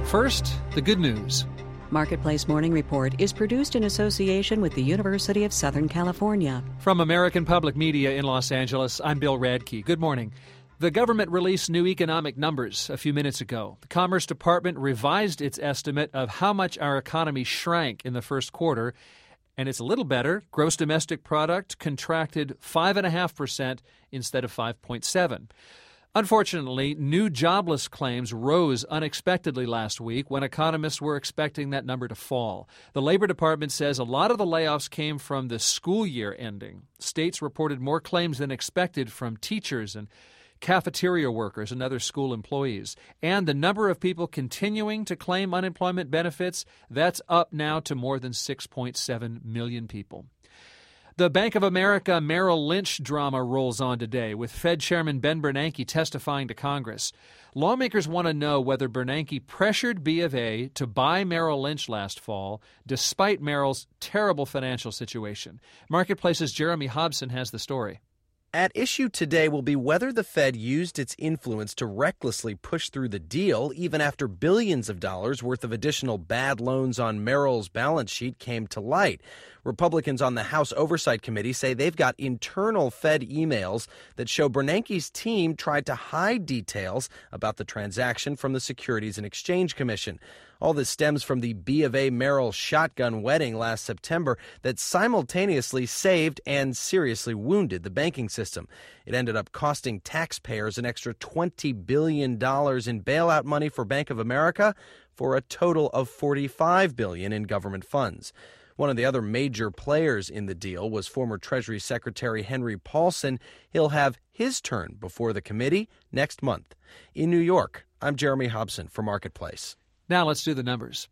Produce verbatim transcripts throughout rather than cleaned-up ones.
First, the good news. Marketplace Morning Report is produced in association with the University of Southern California. From American Public Media in Los Angeles, I'm Bill Radke. Good morning. The government released new economic numbers a few minutes ago. The Commerce Department revised its estimate of how much our economy shrank in the first quarter, and it's a little better. Gross domestic product contracted five point five percent instead of five point seven. Unfortunately, new jobless claims rose unexpectedly last week when economists were expecting that number to fall. The Labor Department says a lot of the layoffs came from the school year ending. States reported more claims than expected from teachers and cafeteria workers and other school employees. And the number of people continuing to claim unemployment benefits, that's up now to more than six point seven million people. The Bank of America Merrill Lynch drama rolls on today, with Fed Chairman Ben Bernanke testifying to Congress. Lawmakers want to know whether Bernanke pressured B of A to buy Merrill Lynch last fall, despite Merrill's terrible financial situation. Marketplace's Jeremy Hobson has the story. At issue today will be whether the Fed used its influence to recklessly push through the deal, even after billions of dollars worth of additional bad loans on Merrill's balance sheet came to light. Republicans on the House Oversight Committee say they've got internal Fed emails that show Bernanke's team tried to hide details about the transaction from the Securities and Exchange Commission. All this stems from the B of A Merrill shotgun wedding last September that simultaneously saved and seriously wounded the banking system. It ended up costing taxpayers an extra twenty billion dollars in bailout money for Bank of America, for a total of forty-five billion dollars in government funds. One of the other major players in the deal was former Treasury Secretary Henry Paulson. He'll have his turn before the committee next month. In New York, I'm Jeremy Hobson for Marketplace. Now let's do the numbers.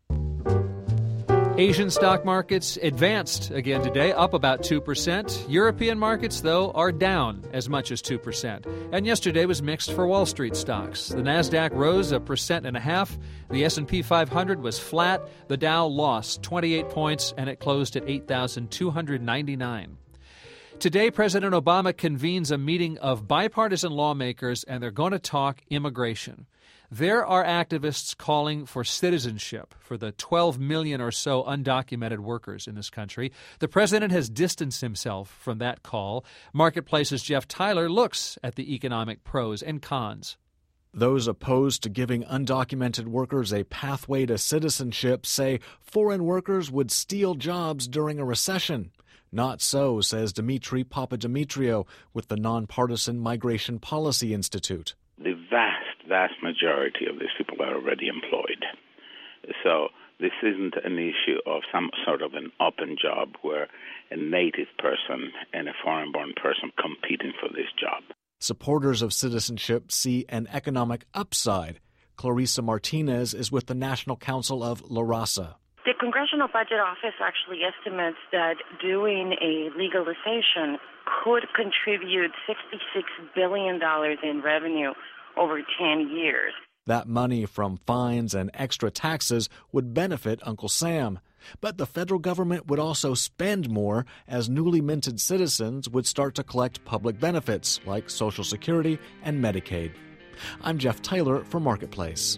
Asian stock markets advanced again today, up about two percent. European markets, though, are down as much as two percent. And yesterday was mixed for Wall Street stocks. The Nasdaq rose a percent and a half. The S and P five hundred was flat. The Dow lost twenty-eight points, and it closed at eight thousand two hundred ninety-nine. Today, President Obama convenes a meeting of bipartisan lawmakers, and they're going to talk immigration. There are activists calling for citizenship for the twelve million or so undocumented workers in this country. The president has distanced himself from that call. Marketplace's Jeff Tyler looks at the economic pros and cons. Those opposed to giving undocumented workers a pathway to citizenship say foreign workers would steal jobs during a recession. Not so, says Dimitri Papadimitriou with the nonpartisan Migration Policy Institute. The vast, vast majority of these people are already employed. So this isn't an issue of some sort of an open job where a native person and a foreign-born person competing for this job. Supporters of citizenship see an economic upside. Clarissa Martinez is with the National Council of La Raza. The Congressional Budget Office actually estimates that doing a legalization could contribute sixty-six billion dollars in revenue over ten years. That money from fines and extra taxes would benefit Uncle Sam. But the federal government would also spend more as newly minted citizens would start to collect public benefits like Social Security and Medicaid. I'm Jeff Tyler for Marketplace.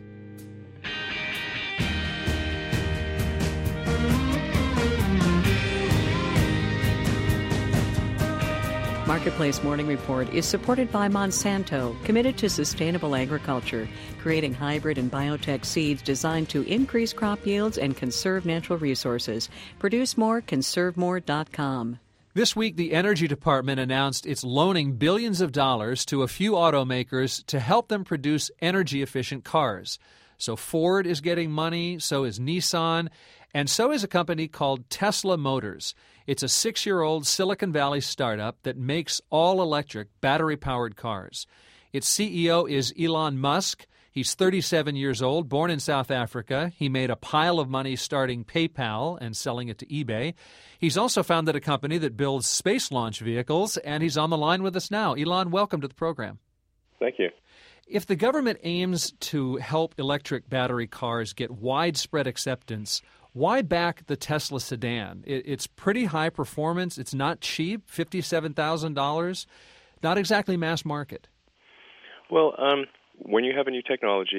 Marketplace Morning Report is supported by Monsanto, committed to sustainable agriculture, creating hybrid and biotech seeds designed to increase crop yields and conserve natural resources. Produce more, conserve more dot com. This week, the Energy Department announced it's loaning billions of dollars to a few automakers to help them produce energy-efficient cars. So Ford is getting money, so is Nissan, and so is a company called Tesla Motors. It's a six-year-old Silicon Valley startup that makes all-electric, battery-powered cars. Its C E O is Elon Musk. He's thirty-seven years old, born in South Africa. He made a pile of money starting PayPal and selling it to eBay. He's also founded a company that builds space launch vehicles, and he's on the line with us now. Elon, welcome to the program. Thank you. If the government aims to help electric battery cars get widespread acceptance, why back the Tesla sedan? It's pretty high performance. It's not cheap, fifty-seven thousand dollars. Not exactly mass market. Well, um, when you have a new technology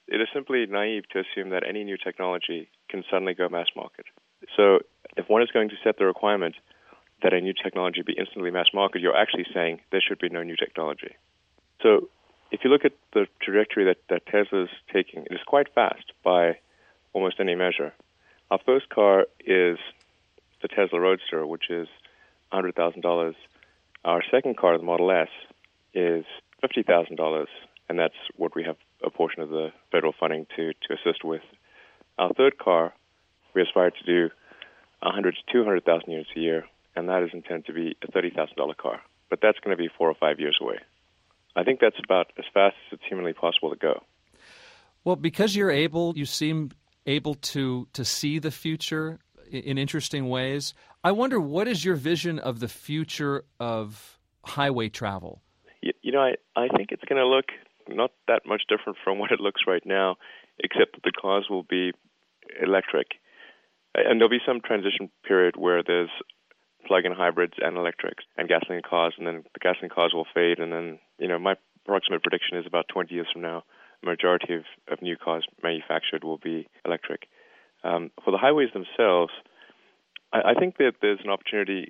it is simply naive to assume that any new technology can suddenly go mass market. So if one is going to set the requirement that a new technology be instantly mass market, you're actually saying there should be no new technology. So if you look at the trajectory that, that Tesla's taking, it is quite fast by almost any measure. Our first car is the Tesla Roadster, which is one hundred thousand dollars. Our second car, the Model S, is fifty thousand dollars, and that's what we have a portion of the federal funding to, to assist with. Our third car, we aspire to do one hundred to two hundred thousand units a year, and that is intended to be a thirty thousand dollars car. But that's going to be four or five years away. I think that's about as fast as it's humanly possible to go. Well, because you're able, you seem able to to see the future in interesting ways. I wonder, what is your vision of the future of highway travel? You, you know, I, I think it's going to look not that much different from what it looks right now, except that the cars will be electric. And there'll be some transition period where there's plug-in hybrids and electrics and gasoline cars, and then the gasoline cars will fade, and then, you know, my approximate prediction is about twenty years from now, the majority of, of new cars manufactured will be electric. Um, for the highways themselves, I, I think that there's an opportunity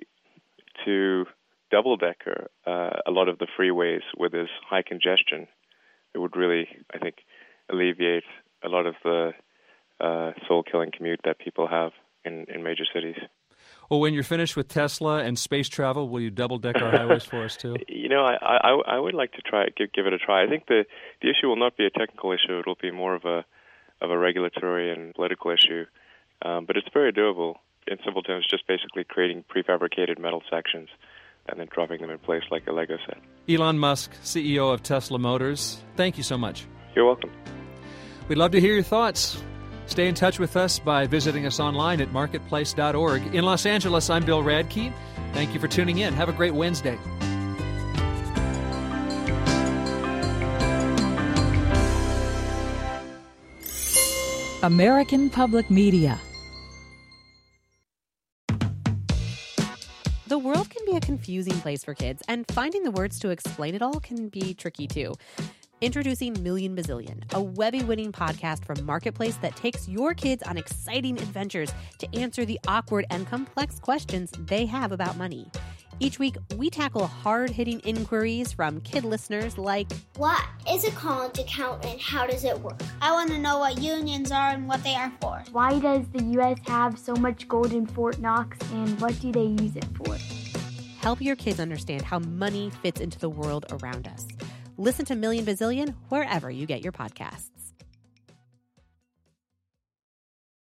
to double-decker uh, a lot of the freeways where there's high congestion. It would really, I think, alleviate a lot of the uh, soul-killing commute that people have in, in major cities. Well, when you're finished with Tesla and space travel, will you double-deck our highways for us, too? You know, I, I, I would like to try give, give it a try. I think the, the issue will not be a technical issue. It will be more of a of a regulatory and political issue. Um, but it's very doable. In simple terms, just basically creating prefabricated metal sections and then dropping them in place like a Lego set. Elon Musk, C E O of Tesla Motors, thank you so much. You're welcome. We'd love to hear your thoughts. Stay in touch with us by visiting us online at marketplace dot org. In Los Angeles, I'm Bill Radke. Thank you for tuning in. Have a great Wednesday. American Public Media. The world can be a confusing place for kids, and finding the words to explain it all can be tricky too. Introducing Million Bazillion, a Webby-winning podcast from Marketplace that takes your kids on exciting adventures to answer the awkward and complex questions they have about money. Each week, we tackle hard-hitting inquiries from kid listeners like, what is a college account and how does it work? I want to know what unions are and what they are for. Why does the U S have so much gold in Fort Knox, and what do they use it for? Help your kids understand how money fits into the world around us. Listen to Million Bazillion wherever you get your podcasts.